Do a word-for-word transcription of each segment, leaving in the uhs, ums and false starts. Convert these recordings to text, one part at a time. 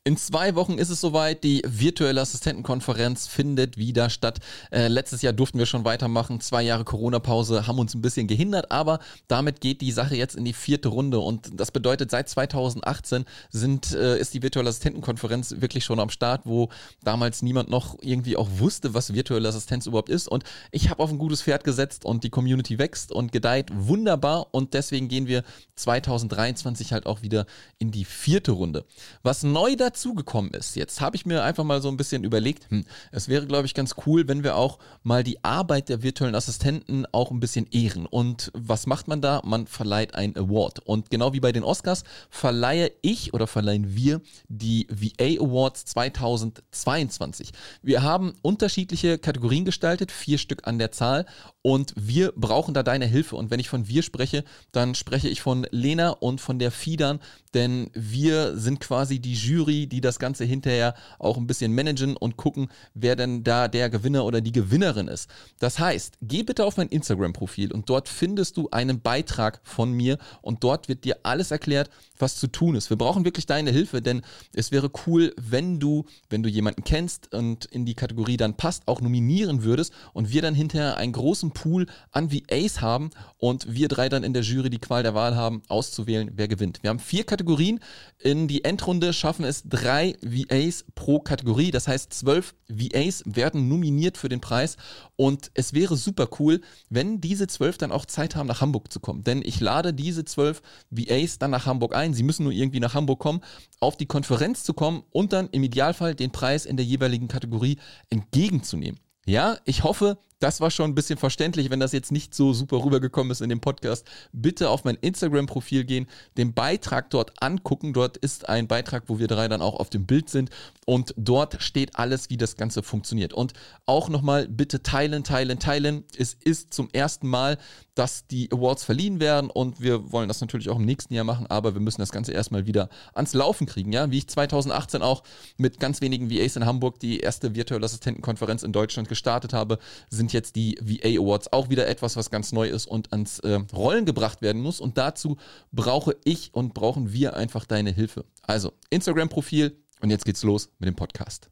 In zwei Wochen ist es soweit, die virtuelle Assistentenkonferenz findet wieder statt. Äh, letztes Jahr durften wir schon weitermachen, zwei Jahre Corona-Pause haben uns ein bisschen gehindert, aber damit geht die Sache jetzt in die vierte Runde und das bedeutet, seit zweitausendachtzehn sind, äh, ist die virtuelle Assistentenkonferenz wirklich schon am Start, wo damals niemand noch irgendwie auch wusste, was virtuelle Assistenz überhaupt ist und ich habe auf ein gutes Pferd gesetzt und die Community wächst und gedeiht wunderbar und deswegen gehen wir zweitausenddreiundzwanzig halt auch wieder in die vierte Runde. Was neu dazu dazugekommen ist. Jetzt habe ich mir einfach mal so ein bisschen überlegt, hm, es wäre, glaube ich, ganz cool, wenn wir auch mal die Arbeit der virtuellen Assistenten auch ein bisschen ehren. Und was macht man da? Man verleiht einen Award. Und genau wie bei den Oscars verleihe ich oder verleihen wir die V A Awards zweitausendzweiundzwanzig. Wir haben unterschiedliche Kategorien gestaltet, vier Stück an der Zahl und wir brauchen da deine Hilfe. Und wenn ich von wir spreche, dann spreche ich von Lena und von der Fidan, denn wir sind quasi die Jury, die das Ganze hinterher auch ein bisschen managen und gucken, wer denn da der Gewinner oder die Gewinnerin ist. Das heißt, geh bitte auf mein Instagram-Profil und dort findest du einen Beitrag von mir und dort wird dir alles erklärt, was zu tun ist. Wir brauchen wirklich deine Hilfe, denn es wäre cool, wenn du, wenn du jemanden kennst und in die Kategorie dann passt, auch nominieren würdest und wir dann hinterher einen großen Pool an V As haben und wir drei dann in der Jury die Qual der Wahl haben, auszuwählen, wer gewinnt. Wir haben vier Kategorien. In die Endrunde schaffen es drei V As pro Kategorie. Das heißt, zwölf V As werden nominiert für den Preis und es wäre super cool, wenn diese zwölf dann auch Zeit haben, nach Hamburg zu kommen. Denn ich lade diese zwölf V As dann nach Hamburg ein. Sie müssen nur irgendwie nach Hamburg kommen, auf die Konferenz zu kommen und dann im Idealfall den Preis in der jeweiligen Kategorie entgegenzunehmen. Ja, ich hoffe, das war schon ein bisschen verständlich, wenn das jetzt nicht so super rübergekommen ist in dem Podcast. Bitte auf mein Instagram-Profil gehen, den Beitrag dort angucken. Dort ist ein Beitrag, wo wir drei dann auch auf dem Bild sind und dort steht alles, wie das Ganze funktioniert. Und auch nochmal bitte teilen, teilen, teilen. Es ist zum ersten Mal, dass die Awards verliehen werden und wir wollen das natürlich auch im nächsten Jahr machen, aber wir müssen das Ganze erstmal wieder ans Laufen kriegen. Ja, wie ich zweitausendachtzehn auch mit ganz wenigen V As in Hamburg die erste virtuelle Assistentenkonferenz in Deutschland gestartet habe, sind jetzt die V A Awards auch wieder etwas, was ganz neu ist und ans äh, Rollen gebracht werden muss. Und dazu brauche ich und brauchen wir einfach deine Hilfe. Also Instagram-Profil und jetzt geht's los mit dem Podcast.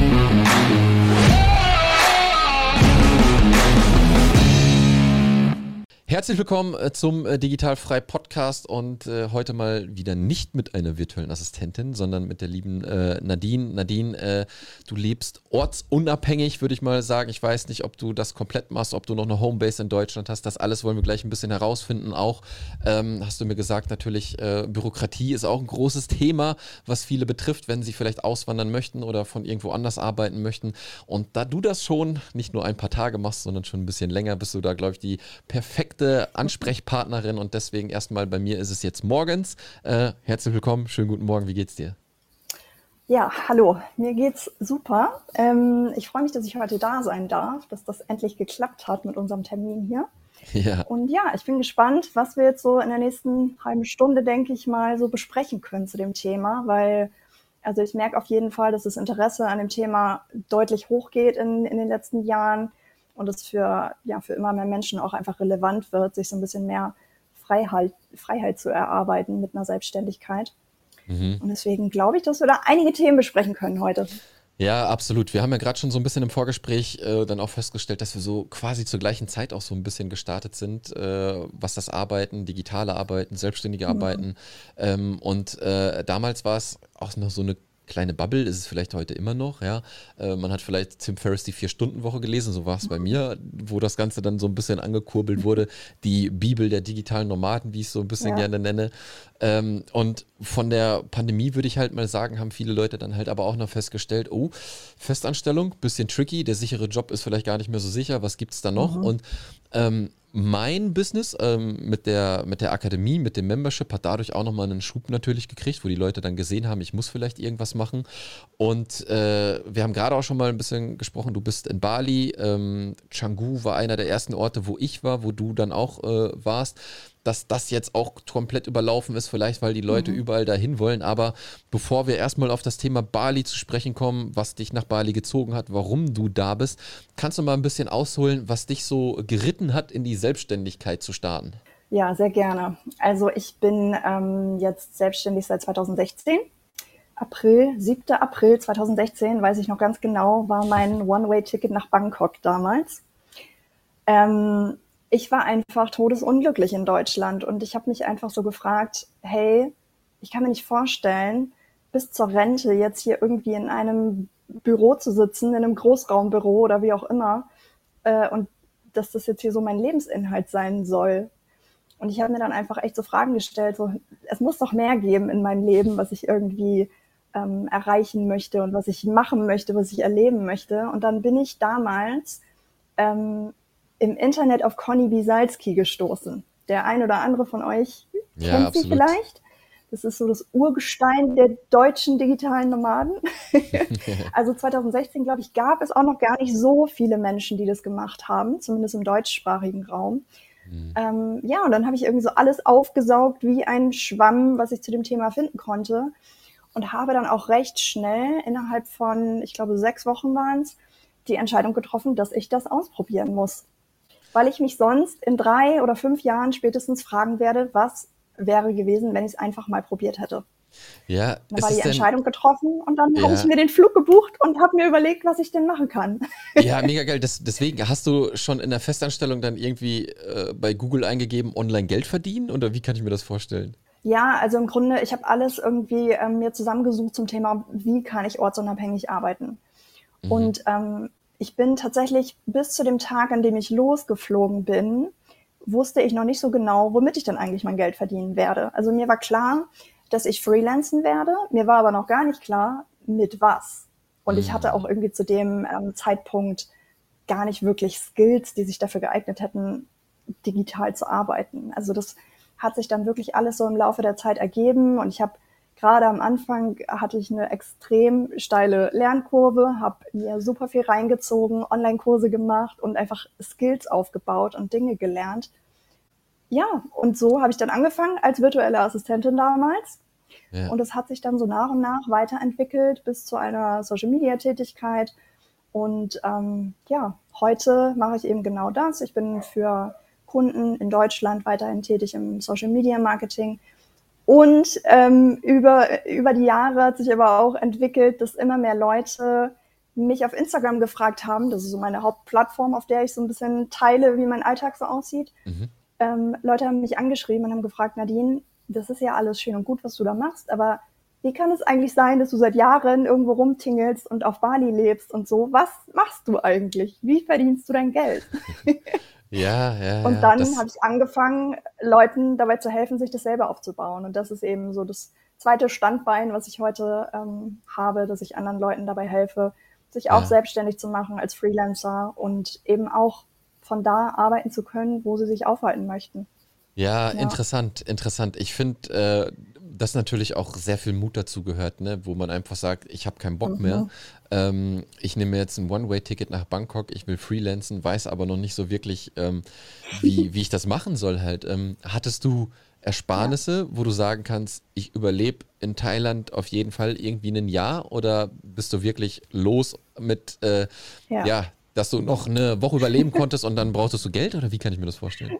Herzlich willkommen zum Digitalfrei Podcast und äh, heute mal wieder nicht mit einer virtuellen Assistentin, sondern mit der lieben äh, Nadine. Nadine, äh, du lebst ortsunabhängig, würde ich mal sagen. Ich weiß nicht, ob du das komplett machst, ob du noch eine Homebase in Deutschland hast. Das alles wollen wir gleich ein bisschen herausfinden. Auch ähm, hast du mir gesagt, natürlich äh, Bürokratie ist auch ein großes Thema, was viele betrifft, wenn sie vielleicht auswandern möchten oder von irgendwo anders arbeiten möchten. Und da du das schon nicht nur ein paar Tage machst, sondern schon ein bisschen länger, bist du da, glaube ich, die perfekte Ansprechpartnerin und deswegen erstmal bei mir ist es jetzt morgens. Äh, herzlich willkommen, schönen guten Morgen, wie geht's dir? Ja, hallo, mir geht's super. Ähm, ich freue mich, dass ich heute da sein darf, dass das endlich geklappt hat mit unserem Termin hier. Ja. Und ja, ich bin gespannt, was wir jetzt so in der nächsten halben Stunde, denke ich mal, so besprechen können zu dem Thema, weil also ich merke auf jeden Fall, dass das Interesse an dem Thema deutlich hochgeht in, in den letzten Jahren. Und es für, ja, für immer mehr Menschen auch einfach relevant wird, sich so ein bisschen mehr Freiheit, Freiheit zu erarbeiten mit einer Selbstständigkeit. Mhm. Und deswegen glaube ich, dass wir da einige Themen besprechen können heute. Ja, absolut. Wir haben ja gerade schon so ein bisschen im Vorgespräch äh, dann auch festgestellt, dass wir so quasi zur gleichen Zeit auch so ein bisschen gestartet sind, äh, was das Arbeiten, digitale Arbeiten, selbstständige Arbeiten. Mhm. Ähm, und äh, damals war es auch noch so eine kleine Bubble, ist es vielleicht heute immer noch, ja. Äh, man hat vielleicht Tim Ferriss die Vier-Stunden-Woche gelesen, so war es bei mir, wo das Ganze dann so ein bisschen angekurbelt wurde. Die Bibel der digitalen Nomaden, wie ich es so ein bisschen ja. gerne nenne. Ähm, und von der Pandemie würde ich halt mal sagen, haben viele Leute dann halt aber auch noch festgestellt, oh, Festanstellung, bisschen tricky, der sichere Job ist vielleicht gar nicht mehr so sicher, was gibt es da noch? Mhm. Und ähm, mein Business ähm, mit der, mit der Akademie, mit dem Membership hat dadurch auch nochmal einen Schub natürlich gekriegt, wo die Leute dann gesehen haben, ich muss vielleicht irgendwas machen. Und äh, wir haben gerade auch schon mal ein bisschen gesprochen, du bist in Bali, ähm, Canggu war einer der ersten Orte, wo ich war, wo du dann auch äh, warst. Dass das jetzt auch komplett überlaufen ist, vielleicht weil die Leute mhm. überall dahin wollen. Aber bevor wir erstmal auf das Thema Bali zu sprechen kommen, was dich nach Bali gezogen hat, warum du da bist, kannst du mal ein bisschen ausholen, was dich so geritten hat, in die Selbstständigkeit zu starten? Ja, sehr gerne. Also ich bin ähm, jetzt selbstständig seit zweitausendsechzehn. April, siebter April zweitausendsechzehn, weiß ich noch ganz genau, war mein One-Way-Ticket nach Bangkok damals. Ähm, ich war einfach todesunglücklich in Deutschland und ich habe mich einfach so gefragt, hey, ich kann mir nicht vorstellen, bis zur Rente jetzt hier irgendwie in einem Büro zu sitzen, in einem Großraumbüro oder wie auch immer, äh, und dass das jetzt hier so mein Lebensinhalt sein soll. Und ich habe mir dann einfach echt so Fragen gestellt, so, es muss doch mehr geben in meinem Leben, was ich irgendwie ähm, erreichen möchte und was ich machen möchte, was ich erleben möchte. Und dann bin ich damals ähm, im Internet auf Conny Bisalski gestoßen. Der ein oder andere von euch Ja, kennt sie absolut. vielleicht. Das ist so das Urgestein der deutschen digitalen Nomaden. Also zweitausendsechzehn, glaube ich, gab es auch noch gar nicht so viele Menschen, die das gemacht haben, zumindest im deutschsprachigen Raum. Hm. Ähm, ja, und dann habe ich irgendwie so alles aufgesaugt wie ein Schwamm, was ich zu dem Thema finden konnte. Und habe dann auch recht schnell, innerhalb von, ich glaube, sechs Wochen waren es, die Entscheidung getroffen, dass ich das ausprobieren muss. Weil ich mich sonst in drei oder fünf Jahren spätestens fragen werde, was wäre gewesen, wenn ich es einfach mal probiert hätte. Ja, Dann ist war die es denn, Entscheidung getroffen und dann habe ich ja, mir den Flug gebucht und habe mir überlegt, was ich denn machen kann. ja, mega geil. Das, deswegen, hast du schon in der Festanstellung dann irgendwie äh, bei Google eingegeben, online Geld verdienen? Oder wie kann ich mir das vorstellen? Ja, also im Grunde, ich habe alles irgendwie ähm, mir zusammengesucht zum Thema, wie kann ich ortsunabhängig arbeiten. Mhm. Und ähm, ich bin tatsächlich bis zu dem Tag, an dem ich losgeflogen bin, wusste ich noch nicht so genau, womit ich dann eigentlich mein Geld verdienen werde. Also mir war klar, dass ich freelancen werde. Mir war aber noch gar nicht klar, mit was. Und ich hatte auch Mhm. irgendwie zu dem ähm, Zeitpunkt gar nicht wirklich Skills, die sich dafür geeignet hätten, digital zu arbeiten. Also das hat sich dann wirklich alles so im Laufe der Zeit ergeben und ich habe gerade am Anfang hatte ich eine extrem steile Lernkurve, habe mir super viel reingezogen, Online-Kurse gemacht und einfach Skills aufgebaut und Dinge gelernt. Ja, und so habe ich dann angefangen als virtuelle Assistentin damals. Ja. Und es hat sich dann so nach und nach weiterentwickelt bis zu einer Social-Media-Tätigkeit. Und ähm, ja, heute mache ich eben genau das. Ich bin für Kunden in Deutschland weiterhin tätig im Social-Media-Marketing. Und ähm, über, über die Jahre hat sich aber auch entwickelt, dass immer mehr Leute mich auf Instagram gefragt haben. Das ist so meine Hauptplattform, auf der ich so ein bisschen teile, wie mein Alltag so aussieht. Mhm. Ähm, Leute haben mich angeschrieben und haben gefragt, Nadine, das ist ja alles schön und gut, was du da machst, aber wie kann es eigentlich sein, dass du seit Jahren irgendwo rumtingelst und auf Bali lebst und so? Was machst du eigentlich? Wie verdienst du dein Geld? Ja, ja, Und ja. dann habe Das, ich angefangen, Leuten dabei zu helfen, sich das selber aufzubauen. Und das ist eben so das zweite Standbein, was ich heute ähm, habe, dass ich anderen Leuten dabei helfe, sich auch ja. selbstständig zu machen als Freelancer und eben auch von da arbeiten zu können, wo sie sich aufhalten möchten. Ja, Ja. interessant, interessant. Ich finde, äh, dass natürlich auch sehr viel Mut dazu gehört, ne? Wo man einfach sagt, ich habe keinen Bock mehr. Mhm. Ähm, ich nehme jetzt ein One-Way-Ticket nach Bangkok, ich will freelancen, weiß aber noch nicht so wirklich, ähm, wie, wie ich das machen soll halt. Ähm, hattest du Ja. Ersparnisse, wo du sagen kannst, ich überlebe in Thailand auf jeden Fall irgendwie ein Jahr oder bist du wirklich los mit, äh, Ja. ja, dass du noch eine Woche überleben konntest und dann brauchtest du Geld oder wie kann ich mir das vorstellen?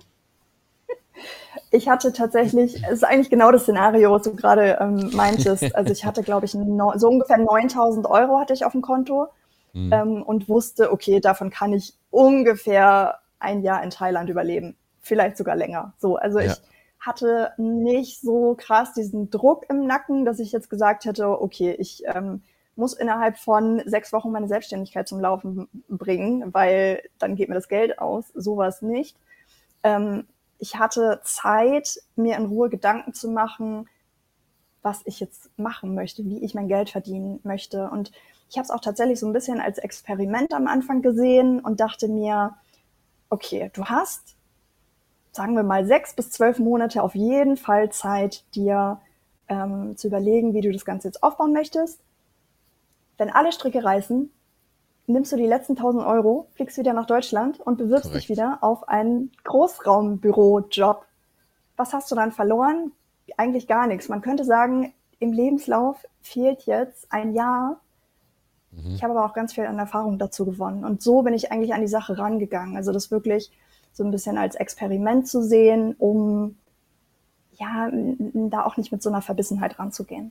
Ich hatte tatsächlich, es ist eigentlich genau das Szenario, was du gerade ähm, meintest. Also ich hatte, glaube ich, no, so ungefähr neuntausend Euro hatte ich auf dem Konto Mhm. ähm, und wusste, okay, davon kann ich ungefähr ein Jahr in Thailand überleben. Vielleicht sogar länger. So, also Ja. ich hatte nicht so krass diesen Druck im Nacken, dass ich jetzt gesagt hätte, okay, ich ähm, muss innerhalb von sechs Wochen meine Selbstständigkeit zum Laufen bringen, weil dann geht mir das Geld aus. Sowas nicht. Ähm, ich hatte Zeit, mir in Ruhe Gedanken zu machen, was ich jetzt machen möchte, wie ich mein Geld verdienen möchte. Und ich habe es auch tatsächlich so ein bisschen als Experiment am Anfang gesehen und dachte mir, okay, du hast, sagen wir mal, sechs bis zwölf Monate auf jeden Fall Zeit, dir ähm, zu überlegen, wie du das Ganze jetzt aufbauen möchtest. Wenn alle Stricke reißen, nimmst du die letzten tausend Euro, fliegst wieder nach Deutschland und bewirbst dich Korrekt. wieder auf einen Großraumbürojob. Was hast du dann verloren? Eigentlich gar nichts. Man könnte sagen, im Lebenslauf fehlt jetzt ein Jahr. Mhm. Ich habe aber auch ganz viel an Erfahrung dazu gewonnen. Und so bin ich eigentlich an die Sache rangegangen. Also das wirklich so ein bisschen als Experiment zu sehen, um ja da auch nicht mit so einer Verbissenheit ranzugehen.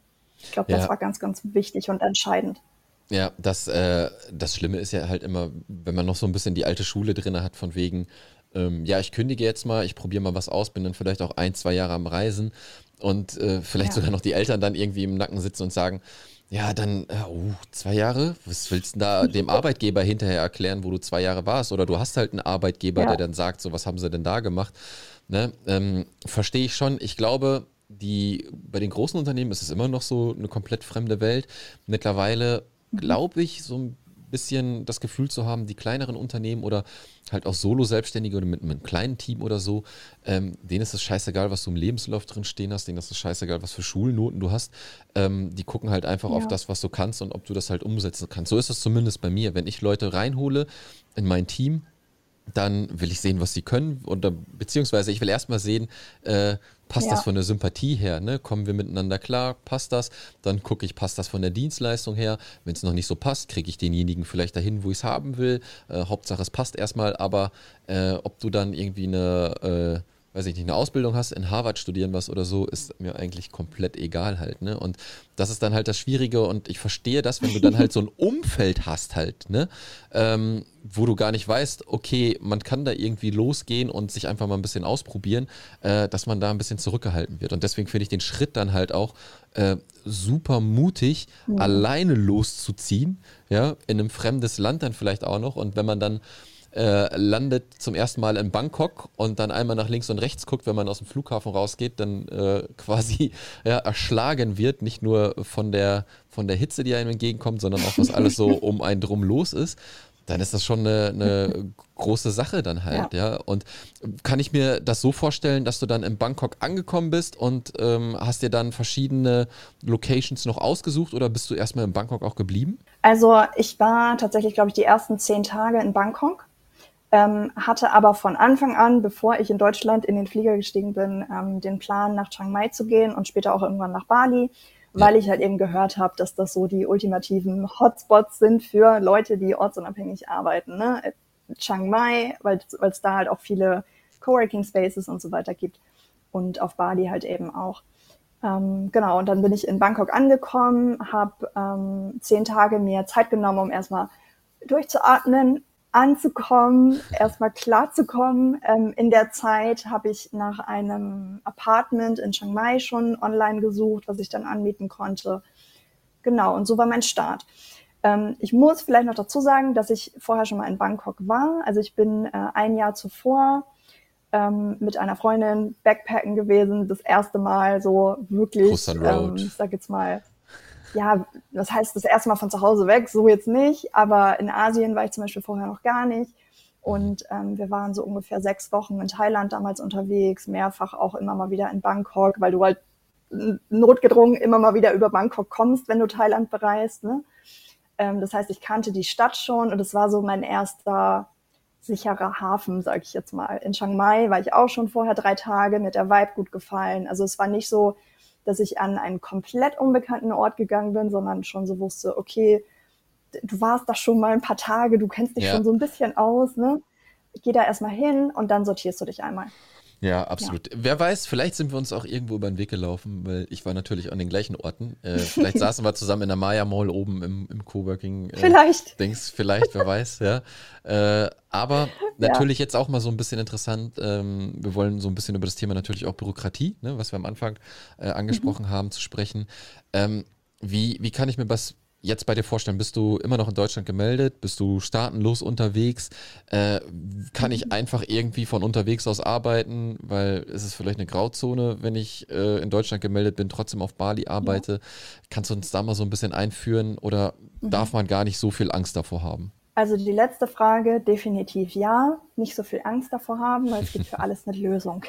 Ich glaube, das Ja, war ganz, ganz wichtig und entscheidend. ja, das, äh, das Schlimme ist ja halt immer, wenn man noch so ein bisschen die alte Schule drin hat, von wegen, ähm, ja, ich kündige jetzt mal, ich probiere mal was aus, bin dann vielleicht auch ein, zwei Jahre am Reisen und äh, vielleicht Ja, sogar noch die Eltern dann irgendwie im Nacken sitzen und sagen, ja, dann, äh, oh, zwei Jahre? Was willst du denn da dem Arbeitgeber hinterher erklären, wo du zwei Jahre warst? Oder du hast halt einen Arbeitgeber, der ja, dann sagt, so, was haben sie denn da gemacht? Ne? Ähm, verstehe ich schon. Ich glaube, die, bei den großen Unternehmen ist es immer noch so eine komplett fremde Welt. Mittlerweile mhm. glaube ich, so ein bisschen das Gefühl zu haben, die kleineren Unternehmen oder halt auch Solo-Selbstständige oder mit, mit einem kleinen Team oder so, ähm, denen ist es scheißegal, was du im Lebenslauf drin stehen hast, denen ist es scheißegal, was für Schulnoten du hast. Ähm, die gucken halt einfach auf Ja, das, was du kannst und ob du das halt umsetzen kannst. So ist es zumindest bei mir. Wenn ich Leute reinhole in mein Team, dann will ich sehen, was sie können. Oder beziehungsweise ich will erstmal sehen, äh, passt das ja, von der Sympathie her, ne? Kommen wir miteinander klar? Passt das? Dann gucke ich, passt das von der Dienstleistung her? Wenn es noch nicht so passt, kriege ich denjenigen vielleicht dahin, wo ich es haben will. Äh, Hauptsache es passt erstmal, aber äh, ob du dann irgendwie eine, äh, weiß ich nicht, eine Ausbildung hast, in Harvard studieren was oder so, ist mir eigentlich komplett egal halt, ne? Und das ist dann halt das Schwierige und ich verstehe das, wenn du dann halt so ein Umfeld hast halt, ne? Ähm, wo du gar nicht weißt, okay, man kann da irgendwie losgehen und sich einfach mal ein bisschen ausprobieren, äh, dass man da ein bisschen zurückgehalten wird. Und deswegen finde ich den Schritt dann halt auch äh, super mutig, mhm. alleine loszuziehen, ja, in einem fremdes Land dann vielleicht auch noch. Und wenn man dann äh, landet zum ersten Mal in Bangkok und dann einmal nach links und rechts guckt, wenn man aus dem Flughafen rausgeht, dann äh, quasi ja, erschlagen wird, nicht nur von der, von der Hitze, die einem entgegenkommt, sondern auch was alles so um einen drum los ist, dann ist das schon eine, eine große Sache dann halt, Ja. ja. Und kann ich mir das so vorstellen, dass du dann in Bangkok angekommen bist und ähm, hast dir dann verschiedene Locations noch ausgesucht oder bist du erstmal in Bangkok auch geblieben? Also ich war tatsächlich, glaube ich, die ersten zehn Tage in Bangkok, ähm, hatte aber von Anfang an, bevor ich in Deutschland in den Flieger gestiegen bin, ähm, den Plan, nach Chiang Mai zu gehen und später auch irgendwann nach Bali, Ja. weil ich halt eben gehört habe, dass das so die ultimativen Hotspots sind für Leute, die ortsunabhängig arbeiten. Ne? Chiang Mai, weil es da halt auch viele Coworking Spaces und so weiter gibt und auf Bali halt eben auch. Ähm, genau, und dann bin ich in Bangkok angekommen, habe ähm, zehn Tage mir Zeit genommen, um erstmal durchzuatmen, anzukommen, erstmal klarzukommen. Ähm, in der Zeit habe ich nach einem Apartment in Chiang Mai schon online gesucht, was ich dann anmieten konnte. Genau, und so war mein Start. Ähm, ich muss vielleicht noch dazu sagen, dass ich vorher schon mal in Bangkok war. Also ich bin äh, ein Jahr zuvor ähm, mit einer Freundin Backpacken gewesen, das erste Mal so Koh wirklich, San Road. ähm, ich sag jetzt mal, ja, das heißt das erste Mal von zu Hause weg, so jetzt nicht, aber in Asien war ich zum Beispiel vorher noch gar nicht. Mhm. Und ähm, wir waren so ungefähr sechs Wochen in Thailand damals unterwegs, mehrfach auch immer mal wieder in Bangkok, weil du halt notgedrungen immer mal wieder über Bangkok kommst, wenn du Thailand bereist. Ne? Ähm, das heißt, ich kannte die Stadt schon und es war so mein erster sicherer Hafen, sage ich jetzt mal. In Chiang Mai war ich auch schon vorher drei Tage, mir hat der Vibe gut gefallen. Also es war nicht so, dass ich an einen komplett unbekannten Ort gegangen bin, sondern schon so wusste, okay, du warst da schon mal ein paar Tage, du kennst dich Ja, schon so ein bisschen aus, ne? Geh da erstmal hin und dann sortierst du dich einmal. ja, Ja, absolut. Wer weiß, vielleicht sind wir uns auch irgendwo über den Weg gelaufen, weil ich war natürlich an den gleichen Orten. Äh, vielleicht saßen wir zusammen in der Maya Mall oben im, im Coworking äh, vielleicht. Dings, vielleicht, wer weiß, ja. Äh, aber Ja. natürlich jetzt auch mal so ein bisschen interessant. Ähm, wir wollen so ein bisschen über das Thema natürlich auch Bürokratie, ne, was wir am Anfang äh, Mhm. angesprochen haben, zu sprechen. Ähm, wie, wie kann ich mir was jetzt bei dir vorstellen? Bist du immer noch in Deutschland gemeldet? Bist du staatenlos unterwegs? Äh, kann ich einfach irgendwie von unterwegs aus arbeiten, weil es ist vielleicht eine Grauzone, wenn ich äh, in Deutschland gemeldet bin, trotzdem auf Bali Ja. arbeite. Kannst du uns da mal so ein bisschen einführen oder Mhm. darf man gar nicht so viel Angst davor haben? Also die letzte Frage, definitiv ja. Nicht so viel Angst davor haben, weil es gibt für alles eine Lösung.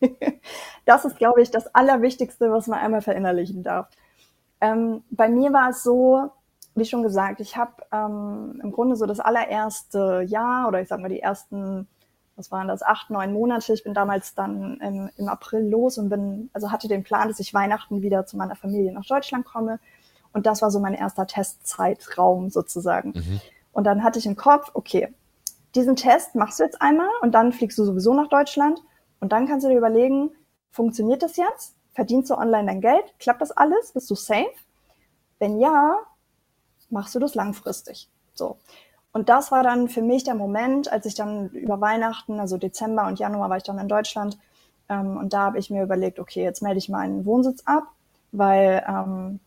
Das ist, glaube ich, das Allerwichtigste, was man einmal verinnerlichen darf. Ähm, bei mir war es so, wie schon gesagt, ich habe ähm, im Grunde so das allererste Jahr oder ich sag mal die ersten, was waren das, acht, neun Monate. Ich bin damals dann im, im April los und bin, also hatte den Plan, dass ich Weihnachten wieder zu meiner Familie nach Deutschland komme. Und das war so mein erster Testzeitraum sozusagen. Mhm. Und dann hatte ich im Kopf, okay, diesen Test machst du jetzt einmal und dann fliegst du sowieso nach Deutschland und dann kannst du dir überlegen, funktioniert das jetzt? Verdienst du online dein Geld? Klappt das alles? Bist du safe? Wenn ja, machst du das langfristig? So. Und das war dann für mich der Moment, als ich dann über Weihnachten, also Dezember und Januar war ich dann in Deutschland, ähm, und da habe ich mir überlegt, okay, jetzt melde ich meinen Wohnsitz ab, weil ähm,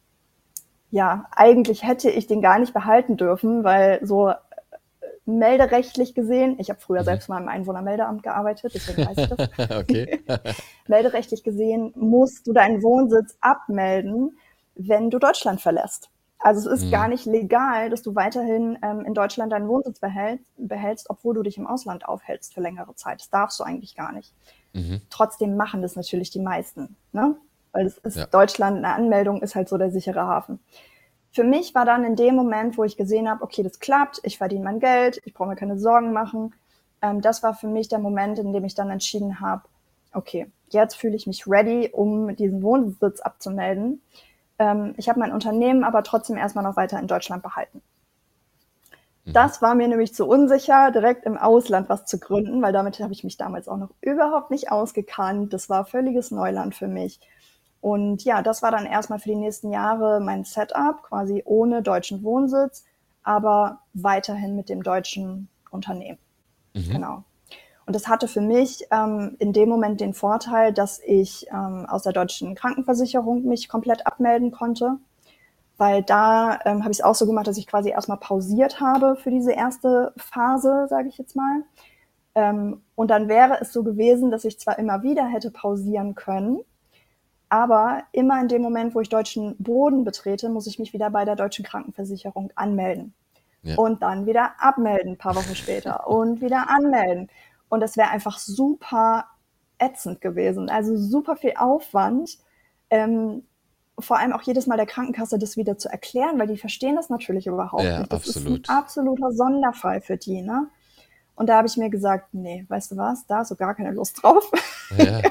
ja, eigentlich hätte ich den gar nicht behalten dürfen, weil so melderechtlich gesehen, ich habe früher Mhm. selbst mal im Einwohnermeldeamt gearbeitet, deswegen weiß ich das. Okay. Melderechtlich gesehen musst du deinen Wohnsitz abmelden, wenn du Deutschland verlässt. Also es ist gar Mhm. nicht legal, dass du weiterhin ähm, in Deutschland deinen Wohnsitz behältst, behältst, obwohl du dich im Ausland aufhältst für längere Zeit. Das darfst du eigentlich gar nicht. Mhm. Trotzdem machen das natürlich die meisten, ne? Weil es ist Ja. Deutschland, eine Anmeldung ist halt so der sichere Hafen. Für mich war dann in dem Moment, wo ich gesehen habe, okay, das klappt, ich verdiene mein Geld, ich brauche mir keine Sorgen machen, ähm, das war für mich der Moment, in dem ich dann entschieden habe, okay, jetzt fühle ich mich ready, um diesen Wohnsitz abzumelden. Ähm, ich habe mein Unternehmen aber trotzdem erstmal noch weiter in Deutschland behalten. Mhm. Das war mir nämlich zu unsicher, direkt im Ausland was zu gründen, weil damit habe ich mich damals auch noch überhaupt nicht ausgekannt. Das war völliges Neuland für mich. Und ja, das war dann erstmal für die nächsten Jahre mein Setup, quasi ohne deutschen Wohnsitz, aber weiterhin mit dem deutschen Unternehmen. Mhm. Genau. Und das hatte für mich ähm, in dem Moment den Vorteil, dass ich ähm, aus der deutschen Krankenversicherung mich komplett abmelden konnte, weil da ähm, habe ich es auch so gemacht, dass ich quasi erstmal pausiert habe für diese erste Phase, sage ich jetzt mal. Ähm, und dann wäre es so gewesen, dass ich zwar immer wieder hätte pausieren können, aber immer in dem Moment, wo ich deutschen Boden betrete, muss ich mich wieder bei der deutschen Krankenversicherung anmelden. Ja. Und dann wieder abmelden, ein paar Wochen später. Und wieder anmelden. Und das wäre einfach super ätzend gewesen. Also super viel Aufwand. Ähm, vor allem auch jedes Mal der Krankenkasse das wieder zu erklären, weil die verstehen das natürlich überhaupt Ja, nicht. Das ist ein absolut. absoluter Sonderfall für die, ne? Und da habe ich mir gesagt, nee, weißt du was, da hast du gar keine Lust drauf. Ja.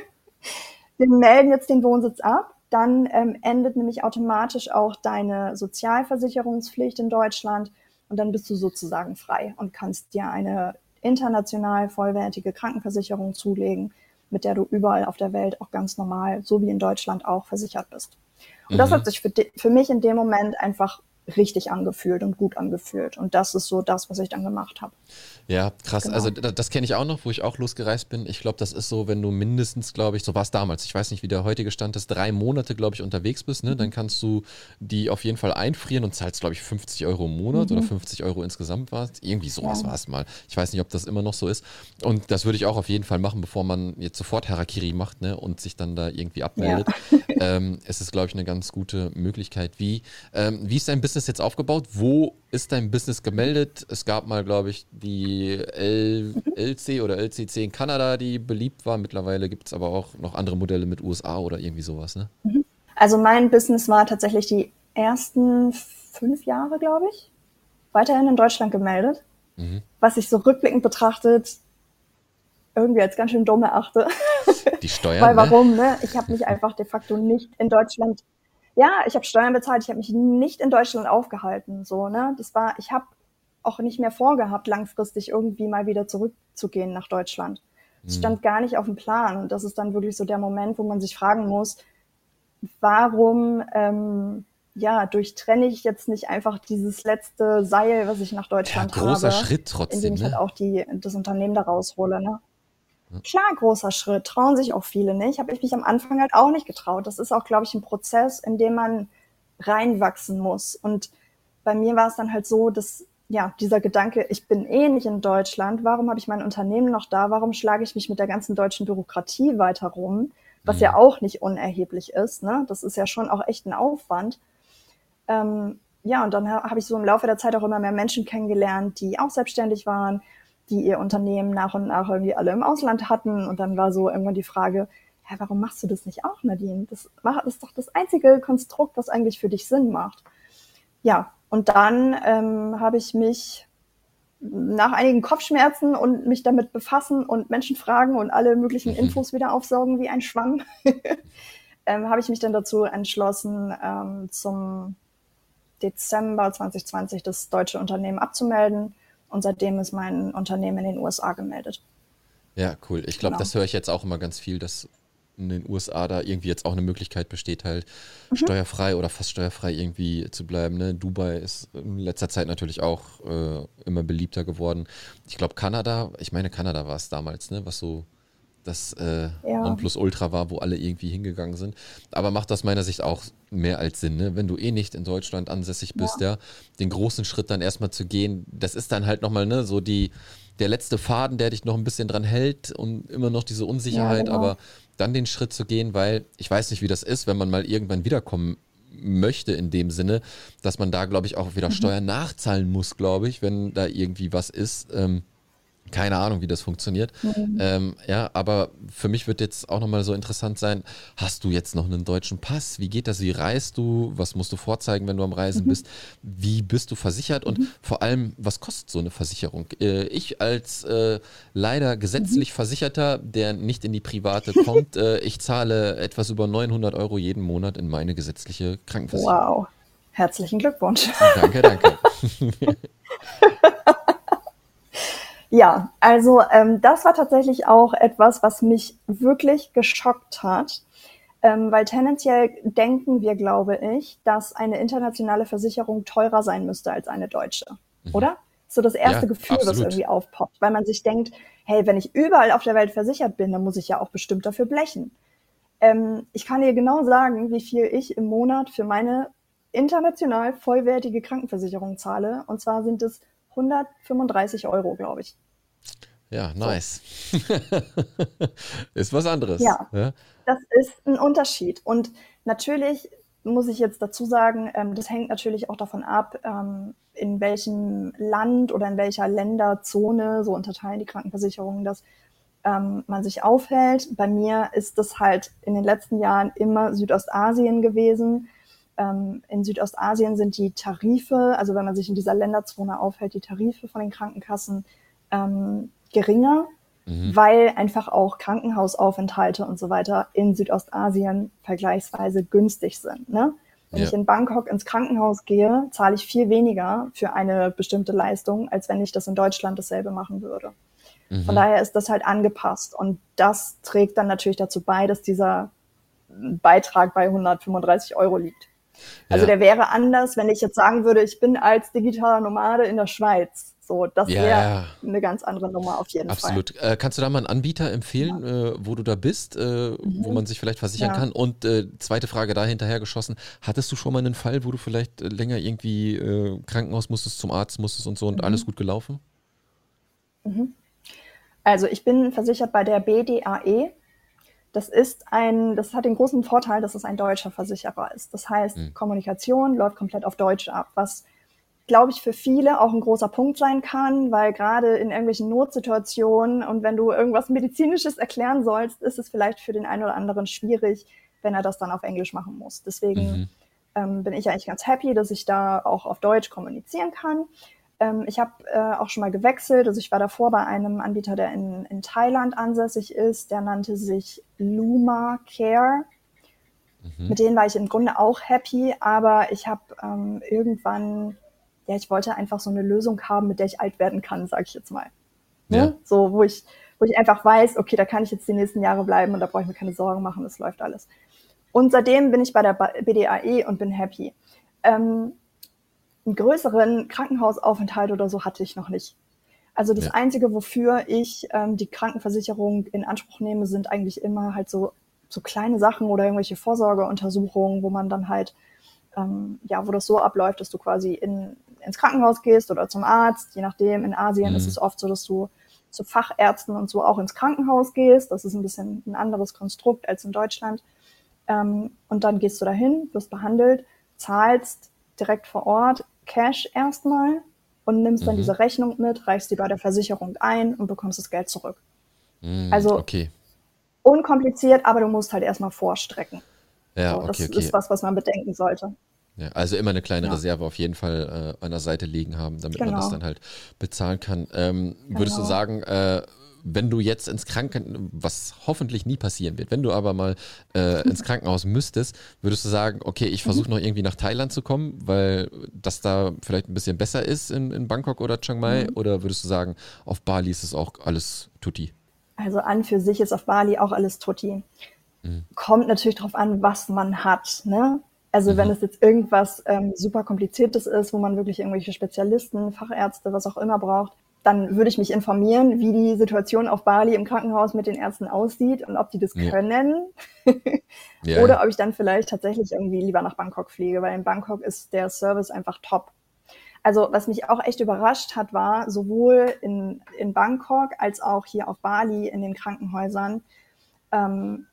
Wir melden jetzt den Wohnsitz ab, dann ähm, endet nämlich automatisch auch deine Sozialversicherungspflicht in Deutschland und dann bist du sozusagen frei und kannst dir eine international vollwertige Krankenversicherung zulegen, mit der du überall auf der Welt auch ganz normal, so wie in Deutschland auch, versichert bist. Und das hat Mhm. sich für, de- für mich in dem Moment einfach richtig angefühlt und gut angefühlt. Und das ist so das, was ich dann gemacht habe. Ja, krass. Genau. Also da- das kenne ich auch noch, wo ich auch losgereist bin. Ich glaube, das ist so, wenn du mindestens, glaube ich, so war es damals, ich weiß nicht, wie der heutige Stand ist, drei Monate, glaube ich, unterwegs bist, ne? Dann kannst du die auf jeden Fall einfrieren und zahlst, glaube ich, fünfzig Euro im Monat oder Mhm. fünfzig Euro insgesamt war es. Irgendwie sowas Ja. war es mal. Ich weiß nicht, ob das immer noch so ist. Und das würde ich auch auf jeden Fall machen, bevor man jetzt sofort Harakiri macht, ne? Und sich dann da irgendwie abmeldet. Ähm, es ist, glaube ich, eine ganz gute Möglichkeit. Wie, ähm, wie ist dein Business jetzt aufgebaut? Wo ist dein Business gemeldet? Es gab mal, glaube ich, die L LC oder L C C in Kanada, die beliebt war. Mittlerweile gibt es aber auch noch andere Modelle mit U S A oder irgendwie sowas, ne? Also mein Business war tatsächlich die ersten fünf Jahre, glaube ich, weiterhin in Deutschland gemeldet, Mhm. was ich so rückblickend betrachtet irgendwie als ganz schön dumm erachte. Die Steuern, Weil ne? warum, ne? Ich habe mich einfach de facto nicht in Deutschland, ja, ich habe Steuern bezahlt, ich habe mich nicht in Deutschland aufgehalten, so, ne? Das war, ich habe auch nicht mehr vorgehabt, langfristig irgendwie mal wieder zurückzugehen nach Deutschland. Es Mhm. stand gar nicht auf dem Plan und das ist dann wirklich so der Moment, wo man sich fragen muss, warum ähm, ja, durchtrenne ich jetzt nicht einfach dieses letzte Seil, was ich nach Ja, Deutschland großer habe, Schritt indem trotzdem, ich halt ne? auch die, das Unternehmen da raushole. Ne? Ja. Klar, großer Schritt, trauen sich auch viele nicht. Habe ich mich am Anfang halt auch nicht getraut. Das ist auch, glaube ich, ein Prozess, in dem man reinwachsen muss. Und bei mir war es dann halt so, dass ja, dieser Gedanke, ich bin eh nicht in Deutschland, warum habe ich mein Unternehmen noch da, warum schlage ich mich mit der ganzen deutschen Bürokratie weiter rum, was ja Mhm. auch nicht unerheblich ist, ne? Das ist ja schon auch echt ein Aufwand. Ähm, ja, und dann ha- habe ich so im Laufe der Zeit auch immer mehr Menschen kennengelernt, die auch selbstständig waren, die ihr Unternehmen nach und nach irgendwie alle im Ausland hatten. Und dann war so irgendwann die Frage, ja, warum machst du das nicht auch, Nadine? Das mach- das ist doch das einzige Konstrukt, was eigentlich für dich Sinn macht. Ja, und dann ähm, habe ich mich nach einigen Kopfschmerzen und mich damit befassen und Menschen fragen und alle möglichen Mhm. Infos wieder aufsaugen wie ein Schwamm, ähm, habe ich mich dann dazu entschlossen, ähm, zum Dezember zwanzig zwanzig das deutsche Unternehmen abzumelden. Und seitdem ist mein Unternehmen in den U S A gemeldet. Ja, cool. Ich glaube, Genau. das höre ich jetzt auch immer ganz viel, dass in den U S A da irgendwie jetzt auch eine Möglichkeit besteht, halt Mhm. steuerfrei oder fast steuerfrei irgendwie zu bleiben. Ne? Dubai ist in letzter Zeit natürlich auch äh, immer beliebter geworden. Ich glaube, Kanada, ich meine, Kanada war es damals, ne, was so das äh, Ja, Nonplusultra war, wo alle irgendwie hingegangen sind. Aber macht aus meiner Sicht auch mehr als Sinn, ne? Wenn du eh nicht in Deutschland ansässig bist, ja. ja, den großen Schritt dann erstmal zu gehen, das ist dann halt nochmal, ne, so die, der letzte Faden, der dich noch ein bisschen dran hält und immer noch diese Ja, Unsicherheit, genau. aber dann den Schritt zu gehen, weil ich weiß nicht, wie das ist, wenn man mal irgendwann wiederkommen möchte in dem Sinne, dass man da, glaube ich, auch wieder Mhm. Steuern nachzahlen muss, glaube ich, wenn da irgendwie was ist. Ähm, keine Ahnung, wie das funktioniert. Mhm. Ähm, ja, aber für mich wird jetzt auch nochmal so interessant sein, hast du jetzt noch einen deutschen Pass? Wie geht das? Wie reist du? Was musst du vorzeigen, wenn du am Reisen Mhm. bist? Wie bist du versichert? Und Mhm. vor allem, was kostet so eine Versicherung? Äh, ich als äh, leider Mhm. gesetzlich Versicherter, der nicht in die Private kommt, äh, ich zahle etwas über neunhundert Euro jeden Monat in meine gesetzliche Krankenversicherung. Wow. Herzlichen Glückwunsch. Danke, danke. Ja, also ähm, das war tatsächlich auch etwas, was mich wirklich geschockt hat, ähm, weil tendenziell denken wir, glaube ich, dass eine internationale Versicherung teurer sein müsste als eine deutsche, Mhm. oder? So das erste Ja, Gefühl, was absolut. irgendwie aufpoppt, weil man sich denkt, hey, wenn ich überall auf der Welt versichert bin, dann muss ich ja auch bestimmt dafür blechen. Ähm, ich kann dir genau sagen, wie viel ich im Monat für meine international vollwertige Krankenversicherung zahle. Und zwar sind es hundertfünfunddreißig Euro, glaube ich. Ja, So. nice. Ist was anderes. Ja, Ja? das ist ein Unterschied. Und natürlich muss ich jetzt dazu sagen, ähm, das hängt natürlich auch davon ab, ähm, in welchem Land oder in welcher Länderzone, so unterteilen die Krankenversicherungen das, ähm, man sich aufhält. Bei mir ist das halt in den letzten Jahren immer Südostasien gewesen. Ähm, in Südostasien sind die Tarife, also wenn man sich in dieser Länderzone aufhält, die Tarife von den Krankenkassen ähm, geringer, Mhm. weil einfach auch Krankenhausaufenthalte und so weiter in Südostasien vergleichsweise günstig sind. Ne? Wenn Ja. ich in Bangkok ins Krankenhaus gehe, zahle ich viel weniger für eine bestimmte Leistung, als wenn ich das in Deutschland dasselbe machen würde. Von Mhm. daher ist das halt angepasst und das trägt dann natürlich dazu bei, dass dieser Beitrag bei hundertfünfunddreißig Euro liegt. Also Ja. der wäre anders, wenn ich jetzt sagen würde, ich bin als digitaler Nomade in der Schweiz. So, das Ja, wäre ja, eine ganz andere Nummer auf jeden Fall. absolut. Äh, kannst du da mal einen Anbieter empfehlen, Ja. äh, wo du da bist, äh, wo Mhm. man sich vielleicht versichern Ja. kann? Und äh, zweite Frage da hinterher geschossen. Hattest du schon mal einen Fall, wo du vielleicht äh, länger irgendwie äh, Krankenhaus musstest, zum Arzt musstest und so und alles Mhm. gut gelaufen? Mhm. Also ich bin versichert bei der B D A E. Das ist ein, das hat den großen Vorteil, dass es ein deutscher Versicherer ist. Das heißt, Hm. Kommunikation läuft komplett auf Deutsch ab, was, glaube ich, für viele auch ein großer Punkt sein kann, weil gerade in irgendwelchen Notsituationen und wenn du irgendwas Medizinisches erklären sollst, ist es vielleicht für den einen oder anderen schwierig, wenn er das dann auf Englisch machen muss. Deswegen Mhm. ähm, bin ich eigentlich ganz happy, dass ich da auch auf Deutsch kommunizieren kann. Ähm, ich habe äh, auch schon mal gewechselt. Also ich war davor bei einem Anbieter, der in, in Thailand ansässig ist. Der nannte sich Luma Care. Mhm. Mit denen war ich im Grunde auch happy, aber ich habe ähm, irgendwann, ja, ich wollte einfach so eine Lösung haben, mit der ich alt werden kann, sage ich jetzt mal. Ja. Ne? So, wo ich, wo ich einfach weiß, okay, da kann ich jetzt die nächsten Jahre bleiben und da brauche ich mir keine Sorgen machen, das läuft alles. Und seitdem bin ich bei der B D A E und bin happy. Ähm, einen größeren Krankenhausaufenthalt oder so hatte ich noch nicht. Also das Ja. Einzige, wofür ich ähm, die Krankenversicherung in Anspruch nehme, sind eigentlich immer halt so, so kleine Sachen oder irgendwelche Vorsorgeuntersuchungen, wo man dann halt, ähm, ja, wo das so abläuft, dass du quasi in, ins Krankenhaus gehst oder zum Arzt, je nachdem. In Asien ist Mhm. es oft so, dass du zu Fachärzten und so auch ins Krankenhaus gehst. Das ist ein bisschen ein anderes Konstrukt als in Deutschland. Ähm, und dann gehst du dahin, wirst behandelt, zahlst direkt vor Ort Cash erstmal und nimmst dann Mhm. diese Rechnung mit, reichst die bei der Versicherung ein und bekommst das Geld zurück. Mhm. Also Okay. unkompliziert, aber du musst halt erstmal vorstrecken. Ja, So, okay, das okay. ist was, was man bedenken sollte. Ja, also immer eine kleine Ja, Reserve auf jeden Fall äh, an der Seite liegen haben, damit man das genau, dann halt bezahlen kann. Ähm, würdest du genau. sagen, äh, wenn du jetzt ins Kranken, was hoffentlich nie passieren wird, wenn du aber mal äh, ins Krankenhaus müsstest, würdest du sagen, okay, ich Mhm. versuche noch irgendwie nach Thailand zu kommen, weil das da vielleicht ein bisschen besser ist in, in Bangkok oder Chiang Mai? Mhm. Oder würdest du sagen, auf Bali ist es auch alles tutti? Also an für sich ist auf Bali auch alles tutti. Mhm. Kommt natürlich drauf an, was man hat, ne? Also, wenn Mhm. es jetzt irgendwas, ähm, super Kompliziertes ist, wo man wirklich irgendwelche Spezialisten, Fachärzte, was auch immer braucht, dann würde ich mich informieren, wie die Situation auf Bali im Krankenhaus mit den Ärzten aussieht und ob die das Ja. können. Ja, ja. Oder ob ich dann vielleicht tatsächlich irgendwie lieber nach Bangkok fliege, weil in Bangkok ist der Service einfach top. Also, was mich auch echt überrascht hat, war sowohl in in Bangkok als auch hier auf Bali in den Krankenhäusern, ähm,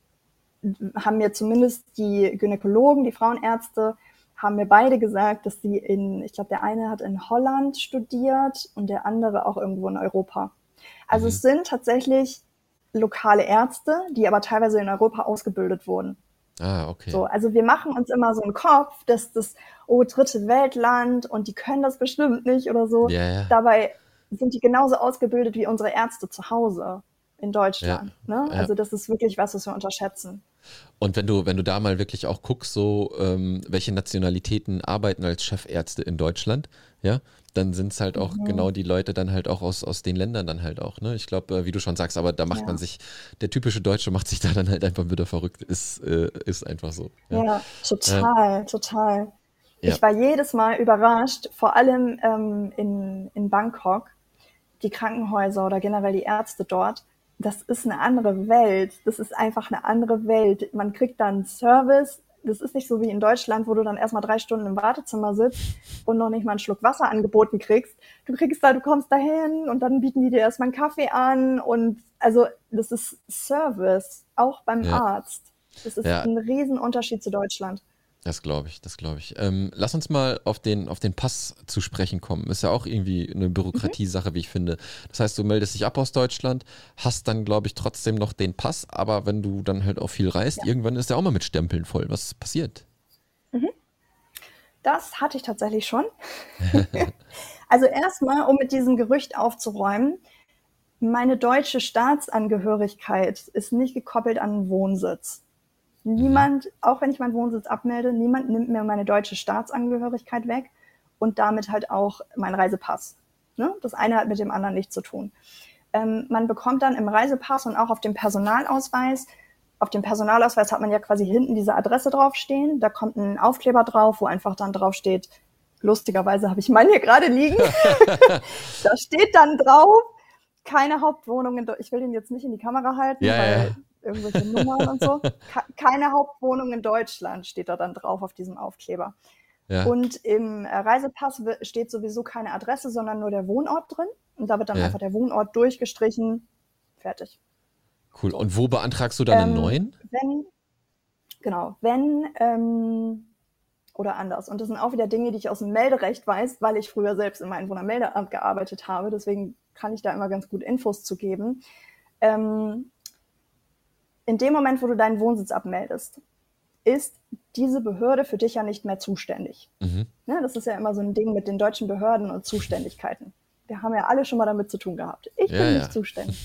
haben mir zumindest die Gynäkologen, die Frauenärzte, haben mir beide gesagt, dass sie in, ich glaube, der eine hat in Holland studiert und der andere auch irgendwo in Europa. Also Mhm. es sind tatsächlich lokale Ärzte, die aber teilweise in Europa ausgebildet wurden. Ah, okay. So, also wir machen uns immer so einen Kopf, dass das, oh, dritte Weltland und die können das bestimmt nicht oder so. Ja, ja, Dabei sind die genauso ausgebildet wie unsere Ärzte zu Hause in ja, Deutschland. Ne? ja. Also das ist wirklich was, was wir unterschätzen. Und wenn du, wenn du da mal wirklich auch guckst, so ähm, welche Nationalitäten arbeiten als Chefärzte in Deutschland, ja, dann sind es halt auch Mhm. genau die Leute dann halt auch aus, aus den Ländern dann halt auch, ne? Ich glaube, äh, wie du schon sagst, aber da macht man Ja. sich, der typische Deutsche macht sich da dann halt einfach wieder verrückt. Ist, äh, ist einfach so. Ja. Ja, Äh, total, total. ja. Ich war jedes Mal überrascht, vor allem ähm, in, in Bangkok, die Krankenhäuser oder generell die Ärzte dort. Das ist eine andere Welt. Das ist einfach eine andere Welt. Man kriegt dann Service. Das ist nicht so wie in Deutschland, wo du dann erstmal drei Stunden im Wartezimmer sitzt und noch nicht mal einen Schluck Wasser angeboten kriegst. Du kriegst da, du kommst dahin und dann bieten die dir erstmal einen Kaffee an und also das ist Service, auch beim Ja, Arzt. Das ist ja, ein Riesenunterschied zu Deutschland. das glaube ich, das glaube ich. Ähm, lass uns mal auf den, auf den Pass zu sprechen kommen. Ist ja auch irgendwie eine Mhm. Bürokratiesache, wie ich finde. Das heißt, du meldest dich ab aus Deutschland, hast dann, glaube ich, trotzdem noch den Pass, aber wenn du dann halt auch viel reist, Ja. irgendwann ist der auch mal mit Stempeln voll. Was passiert? Mhm. Das hatte ich tatsächlich schon. Also erstmal, um mit diesem Gerücht aufzuräumen, meine deutsche Staatsangehörigkeit ist nicht gekoppelt an einen Wohnsitz. Mhm. Niemand, auch wenn ich meinen Wohnsitz abmelde, niemand nimmt mir meine deutsche Staatsangehörigkeit weg und damit halt auch meinen Reisepass. Ne? Das eine hat mit dem anderen nichts zu tun. Ähm, man bekommt dann im Reisepass und auch auf dem Personalausweis, auf dem Personalausweis hat man ja quasi hinten diese Adresse draufstehen. Da kommt ein Aufkleber drauf, wo einfach dann draufsteht, lustigerweise habe ich meinen hier gerade liegen. Da steht dann drauf, keine Hauptwohnung in Deutschland. Ich will den jetzt nicht in die Kamera halten, Ja, weil ja, irgendwelche Nummern und so. Keine Hauptwohnung in Deutschland steht da dann drauf auf diesem Aufkleber. ja, Und im Reisepass steht sowieso keine Adresse, sondern nur der Wohnort drin. Und da wird dann ja. einfach der Wohnort durchgestrichen. Fertig. Cool. So. Und wo beantragst du dann einen Ähm, neuen? wenn, genau, wenn, ähm, oder anders. Und das sind auch wieder Dinge, die ich aus dem Melderecht weiß, weil ich früher selbst im Einwohnermeldeamt gearbeitet habe. Deswegen kann ich da immer ganz gut Infos zu geben. Ähm, in dem Moment, wo du deinen Wohnsitz abmeldest, ist diese Behörde für dich ja nicht mehr zuständig. Mhm. Ne, das ist ja immer so ein Ding mit den deutschen Behörden und Zuständigkeiten. Wir haben ja alle schon mal damit zu tun gehabt. Ich Ja, bin nicht ja. zuständig.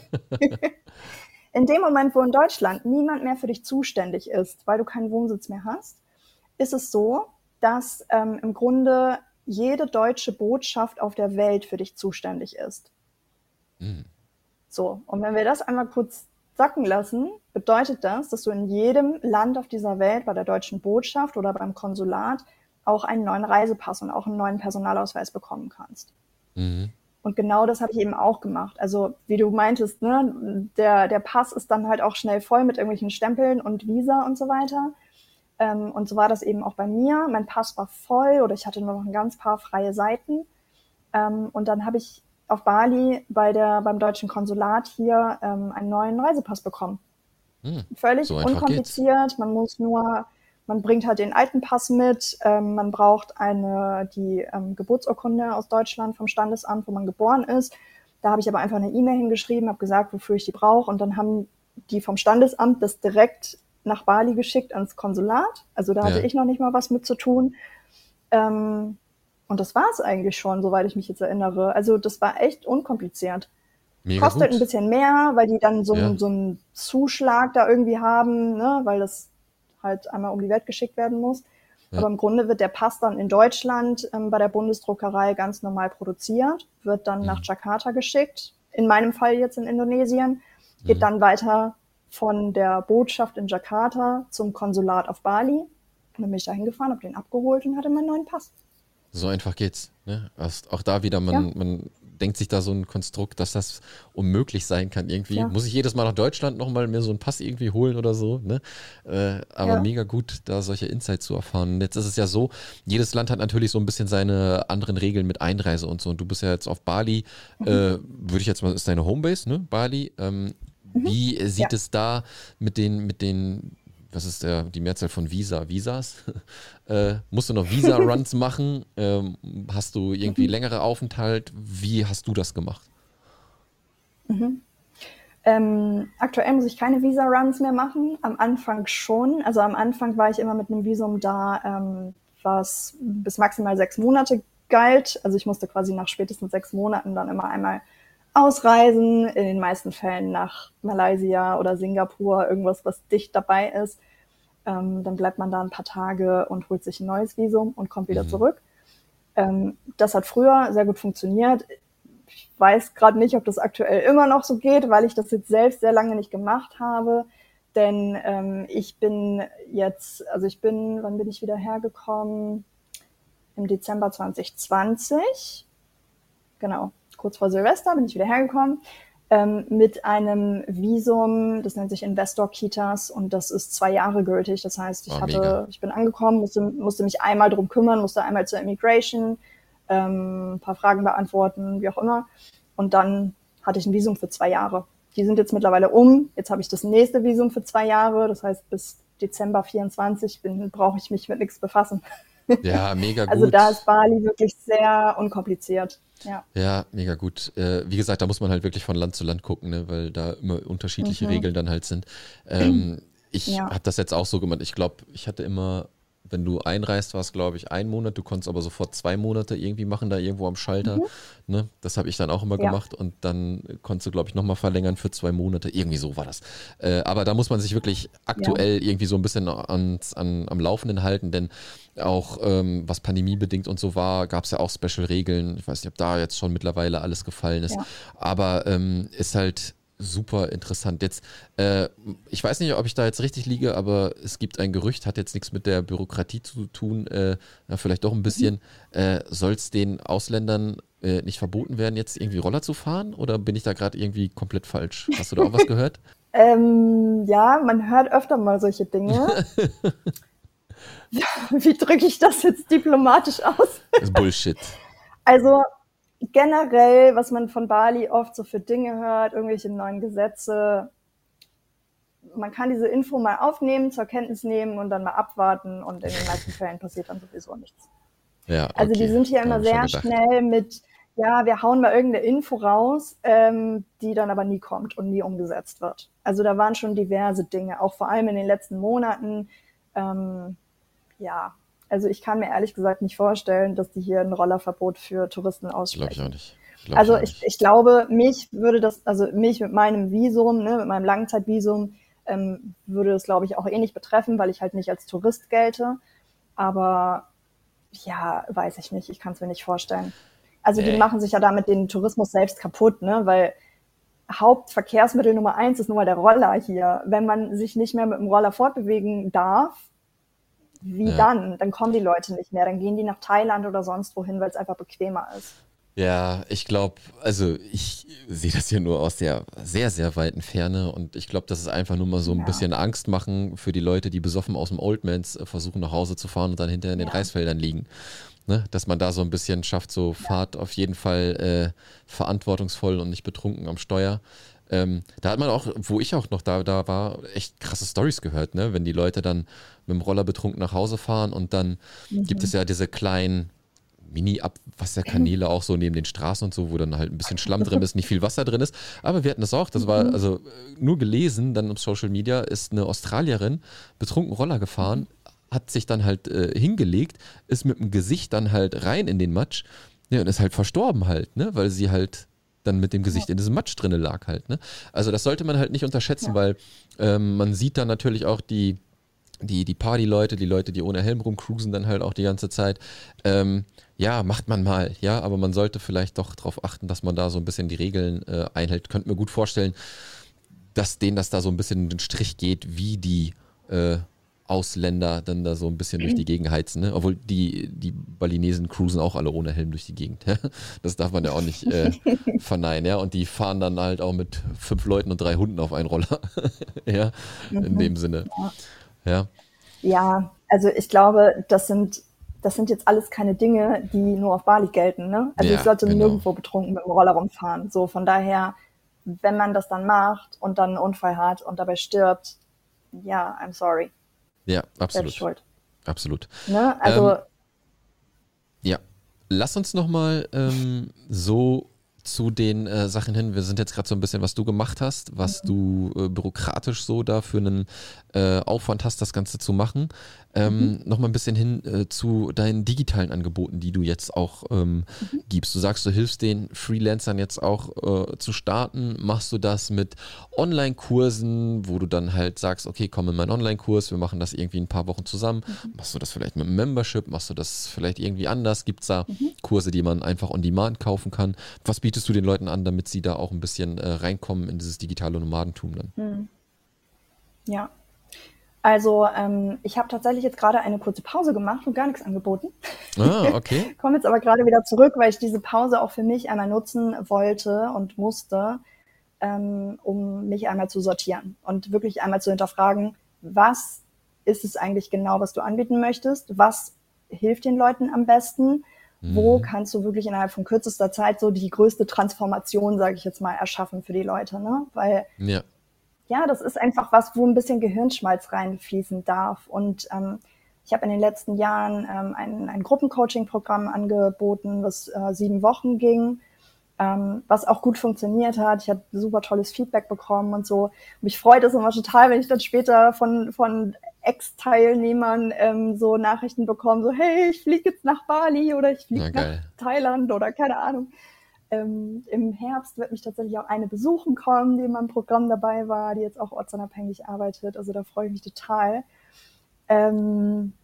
In dem Moment, wo in Deutschland niemand mehr für dich zuständig ist, weil du keinen Wohnsitz mehr hast, ist es so, dass ähm, im Grunde jede deutsche Botschaft auf der Welt für dich zuständig ist. Mhm. So, und wenn wir das einmal kurz sacken lassen, bedeutet das, dass du in jedem Land auf dieser Welt, bei der deutschen Botschaft oder beim Konsulat, auch einen neuen Reisepass und auch einen neuen Personalausweis bekommen kannst. Mhm. Und genau das habe ich eben auch gemacht. Also wie du meintest, ne, der, der Pass ist dann halt auch schnell voll mit irgendwelchen Stempeln und Visa und so weiter. Ähm, und so war das eben auch bei mir. Mein Pass war voll oder ich hatte nur noch ein ganz paar freie Seiten. Ähm, und dann habe ich auf Bali bei der, beim deutschen Konsulat hier ähm, einen neuen Reisepass bekommen. Mhm. So Völlig einfach geht's. unkompliziert. Man muss nur, man bringt halt den alten Pass mit. Ähm, man braucht eine, die ähm, Geburtsurkunde aus Deutschland vom Standesamt, wo man geboren ist. Da habe ich aber einfach eine E-Mail hingeschrieben, habe gesagt, wofür ich die brauche. Und dann haben die vom Standesamt das direkt nach Bali geschickt ans Konsulat. Also da hatte Ja. ich noch nicht mal was mit zu tun. Ähm, und das war es eigentlich schon, soweit ich mich jetzt erinnere. Also das war echt unkompliziert. Mega Kostet ein gut. bisschen mehr, weil die dann so Ja. einen, so einen Zuschlag da irgendwie haben, ne? Weil das halt einmal um die Welt geschickt werden muss. Ja. Aber im Grunde wird der Pass dann in Deutschland ähm, bei der Bundesdruckerei ganz normal produziert, wird dann nach Mhm. Jakarta geschickt, in meinem Fall jetzt in Indonesien, geht Mhm. dann weiter von der Botschaft in Jakarta zum Konsulat auf Bali. Und dann bin ich da hingefahren, habe den abgeholt und hatte meinen neuen Pass. So einfach geht's. Ne? Auch da wieder, man, ja. man denkt sich da so ein Konstrukt, dass das unmöglich sein kann irgendwie. Ja. Muss ich jedes Mal nach Deutschland nochmal mir so einen Pass irgendwie holen oder so. Ne? Äh, aber ja. mega gut, da solche Insights zu erfahren. Und jetzt ist es ja so, jedes Land hat natürlich so ein bisschen seine anderen Regeln mit Einreise und so. Und du bist ja jetzt auf Bali, mhm. äh, würde ich jetzt mal, ist deine Homebase, ne? Bali. Ähm, mhm. Wie sieht ja. es da mit den, mit den was ist der, die Mehrzahl von Visa? Visas? äh, musst du noch Visa-Runs machen? Ähm, hast du irgendwie längere Aufenthalt? Wie hast du das gemacht? Mhm. Ähm, aktuell muss ich keine Visa-Runs mehr machen. Am Anfang schon. Also am Anfang war ich immer mit einem Visum da, ähm, was bis maximal sechs Monate galt. Also ich musste quasi nach spätestens sechs Monaten dann immer einmal ausreisen, in den meisten Fällen nach Malaysia oder Singapur, irgendwas, was dicht dabei ist. Ähm, dann bleibt man da ein paar Tage und holt sich ein neues Visum und kommt wieder mhm. zurück. Ähm, das hat früher sehr gut funktioniert. Ich weiß gerade nicht, ob das aktuell immer noch so geht, weil ich das jetzt selbst sehr lange nicht gemacht habe. Denn ähm, ich bin jetzt, also ich bin, wann bin ich wieder hergekommen? Im Dezember zwanzig zwanzig. Genau. Kurz vor Silvester bin ich wieder hergekommen ähm, mit einem Visum, das nennt sich Investor Kitas und das ist zwei Jahre gültig. Das heißt, ich oh, hatte, mega. ich bin angekommen, musste, musste mich einmal drum kümmern, musste einmal zur Immigration, ähm, ein paar Fragen beantworten, wie auch immer. Und dann hatte ich ein Visum für zwei Jahre. Die sind jetzt mittlerweile um. Jetzt habe ich das nächste Visum für zwei Jahre. Das heißt, bis Dezember vierundzwanzig brauche ich mich mit nichts befassen. Ja, mega gut. Also da ist Bali wirklich sehr unkompliziert. Ja, ja mega gut. Äh, wie gesagt, da muss man halt wirklich von Land zu Land gucken, ne, weil da immer unterschiedliche mhm. Regeln dann halt sind. Ähm, ich ja. habe das jetzt auch so gemacht. Ich glaube, ich hatte immer, wenn du einreist, war es, glaube ich, ein Monat. Du konntest aber sofort zwei Monate irgendwie machen, da irgendwo am Schalter. Mhm. Ne? Das habe ich dann auch immer ja. gemacht. Und dann konntest du, glaube ich, nochmal verlängern für zwei Monate. Irgendwie so war das. Äh, aber da muss man sich wirklich aktuell ja. irgendwie so ein bisschen ans, an, am Laufenden halten, denn auch ähm, was pandemiebedingt und so war, gab es ja auch Special-Regeln. Ich weiß nicht, ob da jetzt schon mittlerweile alles gefallen ist. Ja. Aber ähm, ist halt super interessant. Jetzt, äh, ich weiß nicht, ob ich da jetzt richtig liege, aber es gibt ein Gerücht, hat jetzt nichts mit der Bürokratie zu tun, äh, ja, vielleicht doch ein bisschen. Mhm. Äh, soll es den Ausländern äh, nicht verboten werden, jetzt irgendwie Roller zu fahren? Oder bin ich da gerade irgendwie komplett falsch? Hast du da auch was gehört? ähm, ja, man hört öfter mal solche Dinge. Wie drücke ich das jetzt diplomatisch aus? Das ist Bullshit. Also generell, was man von Bali oft so für Dinge hört, irgendwelche neuen Gesetze, man kann diese Info mal aufnehmen, zur Kenntnis nehmen und dann mal abwarten und in den meisten Fällen passiert dann sowieso nichts. Ja, okay. Also die sind hier immer sehr schnell mit, ja, wir hauen mal irgendeine Info raus, ähm, die dann aber nie kommt und nie umgesetzt wird. Also da waren schon diverse Dinge, auch vor allem in den letzten Monaten, ähm, ja, also ich kann mir ehrlich gesagt nicht vorstellen, dass die hier ein Rollerverbot für Touristen aussprechen. Glaube ich auch nicht. Glaub also ich, ich, ich glaube, mich würde das, also mich mit meinem Visum, ne, mit meinem Langzeitvisum, ähm, würde das, glaube ich, auch eh nicht betreffen, weil ich halt nicht als Tourist gelte. Aber ja, weiß ich nicht, ich kann es mir nicht vorstellen. Also die nee. machen sich ja damit den Tourismus selbst kaputt, ne, weil Hauptverkehrsmittel Nummer eins ist nun mal der Roller hier. Wenn man sich nicht mehr mit dem Roller fortbewegen darf, wie ja. dann? Dann kommen die Leute nicht mehr. Dann gehen die nach Thailand oder sonst wohin, weil es einfach bequemer ist. Ja, ich glaube, also ich sehe das hier nur aus der sehr, sehr weiten Ferne und ich glaube, das ist einfach nur mal so ein ja. bisschen Angst machen für die Leute, die besoffen aus dem Oldmans versuchen nach Hause zu fahren und dann hinterher in den ja. Reisfeldern liegen. Ne? Dass man da so ein bisschen schafft, so ja. Fahrt auf jeden Fall äh, verantwortungsvoll und nicht betrunken am Steuer. Ähm, da hat man auch, wo ich auch noch da, da war, echt krasse Storys gehört, ne? Wenn die Leute dann mit dem Roller betrunken nach Hause fahren und dann mhm. gibt es ja diese kleinen Mini-Abwasserkanäle auch so neben den Straßen und so, wo dann halt ein bisschen Schlamm drin ist, nicht viel Wasser drin ist. Aber wir hatten das auch, das war also nur gelesen, dann auf Social Media, ist eine Australierin betrunken Roller gefahren, hat sich dann halt äh, hingelegt, ist mit dem Gesicht dann halt rein in den Matsch, ja, und ist halt verstorben halt, ne? Weil sie halt dann mit dem Gesicht ja. in diesem Matsch drinne lag halt. Ne? Also das sollte man halt nicht unterschätzen, ja. weil ähm, man sieht dann natürlich auch die, die, die Party-Leute, die Leute, die ohne Helm rumcruisen dann halt auch die ganze Zeit. Ähm, ja, macht man mal, ja, aber man sollte vielleicht doch darauf achten, dass man da so ein bisschen die Regeln äh, einhält. Könnte mir gut vorstellen, dass denen das da so ein bisschen den Strich geht, wie die äh, Ausländer dann da so ein bisschen durch die Gegend heizen. Ne? Obwohl die, die Balinesen cruisen auch alle ohne Helm durch die Gegend. Ja? Das darf man ja auch nicht äh, verneinen. Ja? Und die fahren dann halt auch mit fünf Leuten und drei Hunden auf einen Roller. Ja, in dem Sinne. Ja. Ja. Ja, also ich glaube, das sind, das sind jetzt alles keine Dinge, die nur auf Bali gelten. Ne? Also Ja, ich sollte genau. nirgendwo betrunken mit dem Roller rumfahren. So, von daher, wenn man das dann macht und dann einen Unfall hat und dabei stirbt, ja, I'm sorry, Ja, selbst absolut. schuld. Absolut. Ne? Also Ähm, ja, lass uns nochmal ähm, so zu den äh, Sachen hin. Wir sind jetzt gerade so ein bisschen, was du gemacht hast, was du äh, bürokratisch so da für einen äh, Aufwand hast, das Ganze zu machen. Ähm, Nochmal ein bisschen hin äh, zu deinen digitalen Angeboten, die du jetzt auch ähm, gibst. Du sagst, du hilfst den Freelancern jetzt auch äh, zu starten. Machst du das mit Online-Kursen, wo du dann halt sagst, okay, komm in meinen Online-Kurs, wir machen das irgendwie ein paar Wochen zusammen. Machst du das vielleicht mit einem Membership? Machst du das vielleicht irgendwie anders? Gibt es da Kurse, die man einfach on demand kaufen kann? Was bietest du den Leuten an, damit sie da auch ein bisschen äh, reinkommen in dieses digitale Nomadentum dann? ja, also ähm, ich habe tatsächlich jetzt gerade eine kurze Pause gemacht und gar nichts angeboten. Ah, okay. Komme jetzt aber gerade wieder zurück, weil ich diese Pause auch für mich einmal nutzen wollte und musste, ähm, um mich einmal zu sortieren und wirklich einmal zu hinterfragen, was ist es eigentlich genau, was du anbieten möchtest? Was hilft den Leuten am besten? Wo Mhm. kannst du wirklich innerhalb von kürzester Zeit so die größte Transformation, sage ich jetzt mal, erschaffen für die Leute? Ne? Weil Ja. ja, das ist einfach was, wo ein bisschen Gehirnschmalz reinfließen darf. Und ähm, ich habe in den letzten Jahren ähm, ein, ein Gruppencoaching-Programm angeboten, das äh, sieben Wochen ging, ähm, was auch gut funktioniert hat. Ich habe super tolles Feedback bekommen und so. Und mich freut es immer total, wenn ich dann später von, von Ex-Teilnehmern ähm, so Nachrichten bekomme, so hey, ich fliege jetzt nach Bali oder ich fliege Na nach geil. Thailand oder keine Ahnung. Ähm, Im Herbst wird mich tatsächlich auch eine besuchen kommen, die in meinem Programm dabei war, die jetzt auch ortsunabhängig arbeitet. Also da freue ich mich total. Ähm,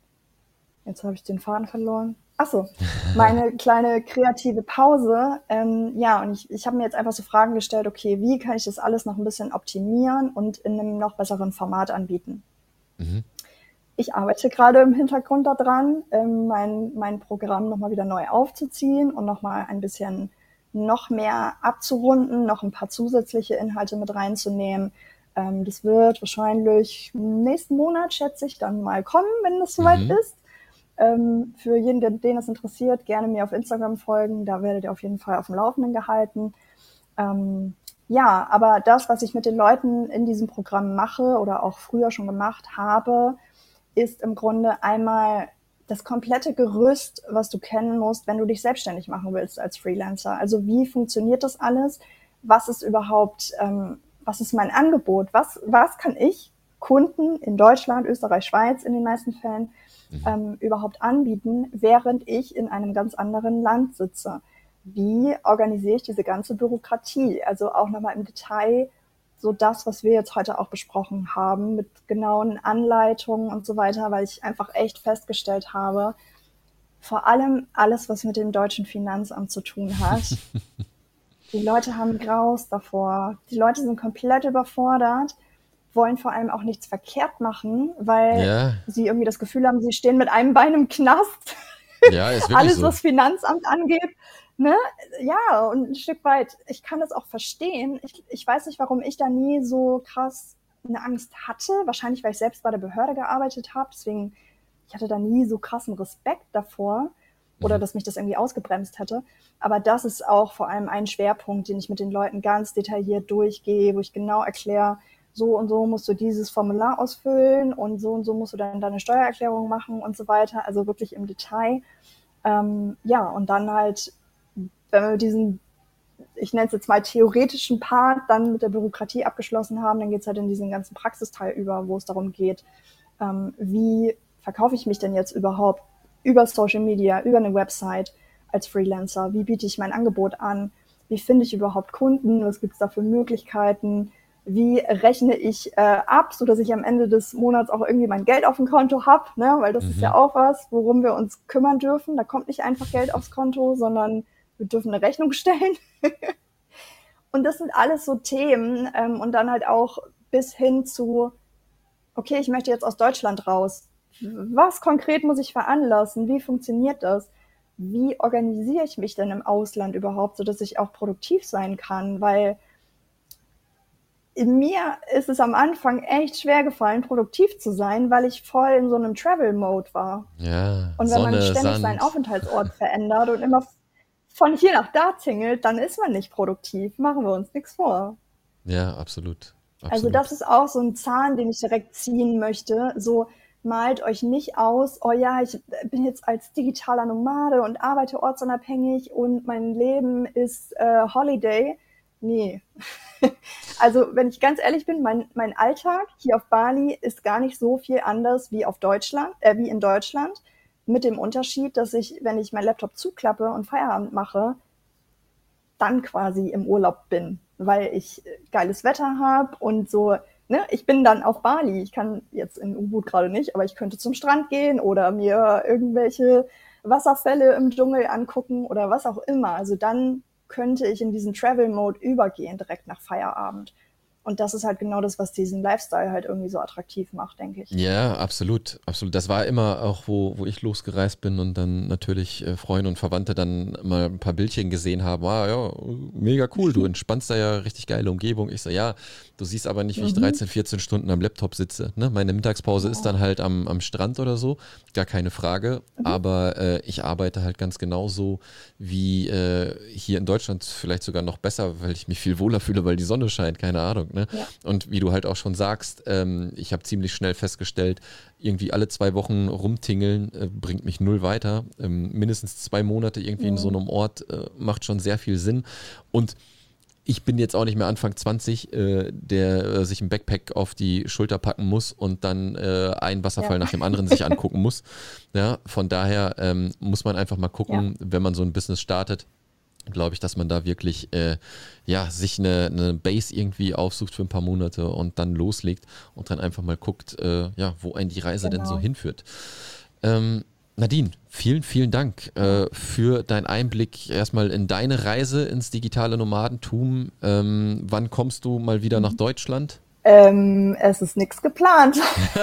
jetzt habe ich den Faden verloren. Ach so, meine kleine kreative Pause. Ähm, ja, und ich, ich habe mir jetzt einfach so Fragen gestellt, okay, wie kann ich das alles noch ein bisschen optimieren und in einem noch besseren Format anbieten? Mhm. Ich arbeite gerade im Hintergrund daran, ähm, mein, mein Programm nochmal wieder neu aufzuziehen und nochmal ein bisschen noch mehr abzurunden, noch ein paar zusätzliche Inhalte mit reinzunehmen. Ähm, das wird wahrscheinlich nächsten Monat, schätze ich, dann mal kommen, wenn das soweit Mhm. ist. Ähm, für jeden, den, den es interessiert, gerne mir auf Instagram folgen. Da werdet ihr auf jeden Fall auf dem Laufenden gehalten. Ähm, ja, aber das, was ich mit den Leuten in diesem Programm mache oder auch früher schon gemacht habe, ist im Grunde einmal das komplette Gerüst, was du kennen musst, wenn du dich selbstständig machen willst als Freelancer. Also wie funktioniert das alles? Was ist überhaupt, ähm, was ist mein Angebot? Was, was kann ich Kunden in Deutschland, Österreich, Schweiz in den meisten Fällen Mhm. ähm, überhaupt anbieten, während ich in einem ganz anderen Land sitze? Wie organisiere ich diese ganze Bürokratie? Also auch nochmal im Detail so das, was wir jetzt heute auch besprochen haben, mit genauen Anleitungen und so weiter, weil ich einfach echt festgestellt habe, vor allem alles, was mit dem deutschen Finanzamt zu tun hat, die Leute haben Graus davor. Die Leute sind komplett überfordert, wollen vor allem auch nichts verkehrt machen, weil Ja, sie irgendwie das Gefühl haben, sie stehen mit einem Bein im Knast. ja, ist wirklich Alles, so. was Finanzamt angeht, ne? Ja, und ein Stück weit, ich kann das auch verstehen. Ich, ich weiß nicht, warum ich da nie so krass eine Angst hatte. Wahrscheinlich, weil ich selbst bei der Behörde gearbeitet habe. Deswegen, ich hatte da nie so krassen Respekt davor oder Mhm. dass mich das irgendwie ausgebremst hätte. Aber das ist auch vor allem ein Schwerpunkt, den ich mit den Leuten ganz detailliert durchgehe, wo ich genau erkläre, so und so musst du dieses Formular ausfüllen und so und so musst du dann deine Steuererklärung machen und so weiter. Also wirklich im Detail. Ähm, ja, und dann halt, wenn wir diesen, ich nenne es jetzt mal theoretischen Part, dann mit der Bürokratie abgeschlossen haben, dann geht es halt in diesen ganzen Praxisteil über, wo es darum geht, ähm, wie verkaufe ich mich denn jetzt überhaupt über Social Media, über eine Website als Freelancer? Wie biete ich mein Angebot an? Wie finde ich überhaupt Kunden? Was gibt es da für Möglichkeiten? Wie rechne ich äh, ab, sodass ich am Ende des Monats auch irgendwie mein Geld auf dem Konto habe, ne? Weil das ist ja Mhm. auch was, worum wir uns kümmern dürfen. Da kommt nicht einfach Geld aufs Konto, sondern wir dürfen eine Rechnung stellen. Und das sind alles so Themen ähm, und dann halt auch bis hin zu, okay, ich möchte jetzt aus Deutschland raus. Was konkret muss ich veranlassen? Wie funktioniert das? Wie organisiere ich mich denn im Ausland überhaupt, sodass ich auch produktiv sein kann? Weil in mir ist es am Anfang echt schwer gefallen, produktiv zu sein, weil ich voll in so einem Travel-Mode war. Ja, Und wenn man Sonne, ständig seinen Sand. Aufenthaltsort verändert und immer von hier nach da tingelt, dann ist man nicht produktiv. Machen wir uns nichts vor. Ja, absolut. Also das Absolut. ist auch so ein Zahn, den ich direkt ziehen möchte. So, malt euch nicht aus, oh ja, ich bin jetzt als digitaler Nomade und arbeite ortsunabhängig und mein Leben ist äh, Holiday. Nee. Also wenn ich ganz ehrlich bin, mein, mein Alltag hier auf Bali ist gar nicht so viel anders wie auf Deutschland, äh, wie in Deutschland. Mit dem Unterschied, dass ich, wenn ich meinen Laptop zuklappe und Feierabend mache, dann quasi im Urlaub bin, weil ich geiles Wetter habe und so, ne, ich bin dann auf Bali. Ich kann jetzt in U-Boot gerade nicht, aber ich könnte zum Strand gehen oder mir irgendwelche Wasserfälle im Dschungel angucken oder was auch immer. Also dann könnte ich in diesen Travel-Mode übergehen, direkt nach Feierabend. Und das ist halt genau das, was diesen Lifestyle halt irgendwie so attraktiv macht, denke ich. Ja, absolut, absolut. Das war immer auch, wo, wo ich losgereist bin und dann natürlich äh, Freunde und Verwandte dann mal ein paar Bildchen gesehen haben. Ah ja, mega cool, du entspannst da ja, richtig geile Umgebung. Ich so, ja, du siehst aber nicht, wie ich Mhm. dreizehn, vierzehn Stunden am Laptop sitze. Ne? Meine Mittagspause ist Oh. dann halt am, am Strand oder so, gar keine Frage. Mhm. Aber äh, ich arbeite halt ganz genauso wie äh, hier in Deutschland, vielleicht sogar noch besser, weil ich mich viel wohler fühle, weil die Sonne scheint, keine Ahnung. Ne? Ja. Und wie du halt auch schon sagst, ähm, ich habe ziemlich schnell festgestellt, irgendwie alle zwei Wochen rumtingeln äh, bringt mich null weiter. Ähm, mindestens zwei Monate irgendwie in so Mhm. einem Ort äh, macht schon sehr viel Sinn. Und ich bin jetzt auch nicht mehr Anfang zwanzig, äh, der äh, sich ein Backpack auf die Schulter packen muss und dann äh, einen Wasserfall Ja. nach dem anderen sich angucken muss. Ja, von daher ähm, muss man einfach mal Ja. gucken, wenn man so ein Business startet, glaube ich, dass man da wirklich äh, ja, sich eine, eine Base irgendwie aufsucht für ein paar Monate und dann loslegt und dann einfach mal guckt, äh, ja, wo einen die Reise denn so Genau. hinführt. Ähm, Nadine, vielen, vielen Dank äh, für deinen Einblick erstmal in deine Reise ins digitale Nomadentum. Ähm, wann kommst du mal wieder nach Mhm. Deutschland? Ähm, es ist nichts geplant.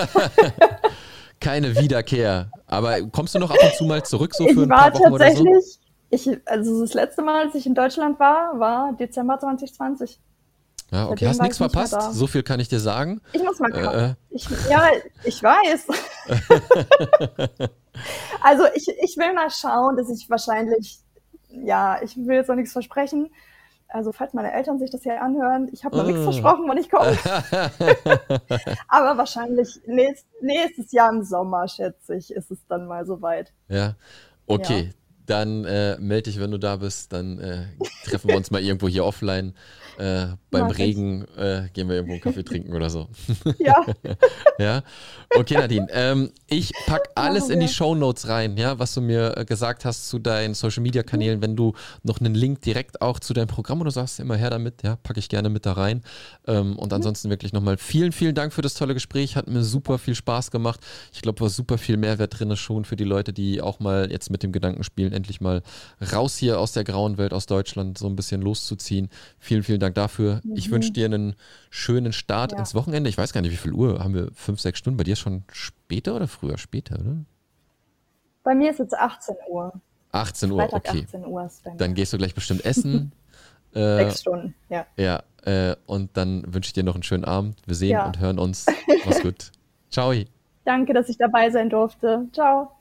Keine Wiederkehr. Aber kommst du noch ab und zu mal zurück, so für Ich ein war paar Wochen oder so? tatsächlich, ich, also das letzte Mal, als ich in Deutschland war, war Dezember zwanzig zwanzig. Ja, okay, Seitdem hast war nichts ich nicht mehr verpasst. da. So viel kann ich dir sagen. Ich muss mal ka- Äh, ich, ja, ich weiß. Also ich, ich will mal schauen, dass ich wahrscheinlich, ja, ich will jetzt noch nichts versprechen. Also falls meine Eltern sich das hier anhören, ich habe noch nichts äh. versprochen, wann ich komme. Aber wahrscheinlich nächst, nächstes Jahr im Sommer, schätze ich, ist es dann mal soweit. Ja, Ja. okay. Dann äh, melde dich, wenn du da bist. Dann äh, treffen wir uns mal irgendwo hier offline. Äh, beim Mach ich. Regen äh, gehen wir irgendwo einen Kaffee trinken oder so. Ja, Ja, okay, Nadine. Ähm, ich pack alles machen in die wir. Shownotes rein, ja, was du mir äh, gesagt hast zu deinen Social Media Mhm. Kanälen. Wenn du noch einen Link direkt auch zu deinem Programm oder so hast, immer her damit, ja, packe ich gerne mit da rein. Ähm, und Mhm. ansonsten wirklich nochmal vielen, vielen Dank für das tolle Gespräch. Hat mir super viel Spaß gemacht. Ich glaube, war super viel Mehrwert drin, schon für die Leute, die auch mal jetzt mit dem Gedanken spielen, endlich mal raus hier aus der grauen Welt, aus Deutschland, so ein bisschen loszuziehen. Vielen, vielen Dank dafür. Ich wünsche Mhm. dir einen schönen Start Ja. ins Wochenende. Ich weiß gar nicht, wie viel Uhr haben wir? Fünf, sechs Stunden? Bei dir ist schon später oder früher? Später, oder? Bei mir ist jetzt achtzehn Uhr. achtzehn Uhr, Freitag okay. achtzehn Uhr ist bei Dann mir. gehst du gleich bestimmt essen. äh, Sechs Stunden, ja. ja, äh, und dann wünsche ich dir noch einen schönen Abend. Wir sehen Ja. und hören uns. Mach's gut. Ciao. Danke, dass ich dabei sein durfte. Ciao.